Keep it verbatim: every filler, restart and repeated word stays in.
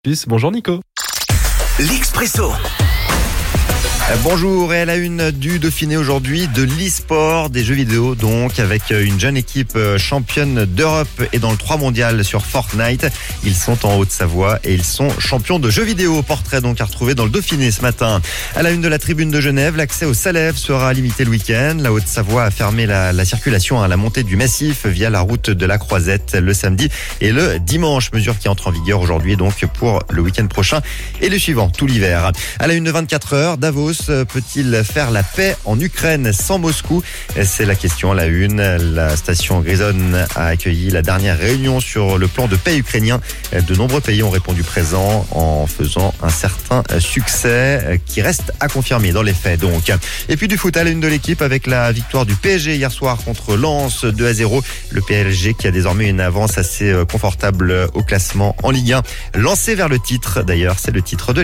plus. Bonjour Nico. L'Expresso. Bonjour, et à la une du Dauphiné aujourd'hui, de l'e-sport, des jeux vidéo donc, avec une jeune équipe championne d'Europe et dans le trois mondial sur Fortnite. Ils sont en Haute-Savoie et ils sont champions de jeux vidéo. Portrait donc à retrouver dans le Dauphiné ce matin. À la une de la tribune de Genève, l'accès au Salève sera limité le week-end. La Haute-Savoie a fermé la, la circulation à la montée du massif via la route de la Croisette le samedi et le dimanche. Mesure qui entre en vigueur aujourd'hui donc pour le week-end prochain et le suivant, tout l'hiver. À la une de vingt-quatre heures, Davos peut-il faire la paix en Ukraine sans Moscou? C'est la question à la une. La station Grisone a accueilli la dernière réunion sur le plan de paix ukrainien. De nombreux pays ont répondu présent en faisant un certain succès qui reste à confirmer dans les faits donc. Et puis du foot à la une de l'équipe avec la victoire du P S G hier soir contre Lens deux à zéro. Le P S G qui a désormais une avance assez confortable au classement en Ligue un. Lancé vers le titre d'ailleurs, c'est le titre de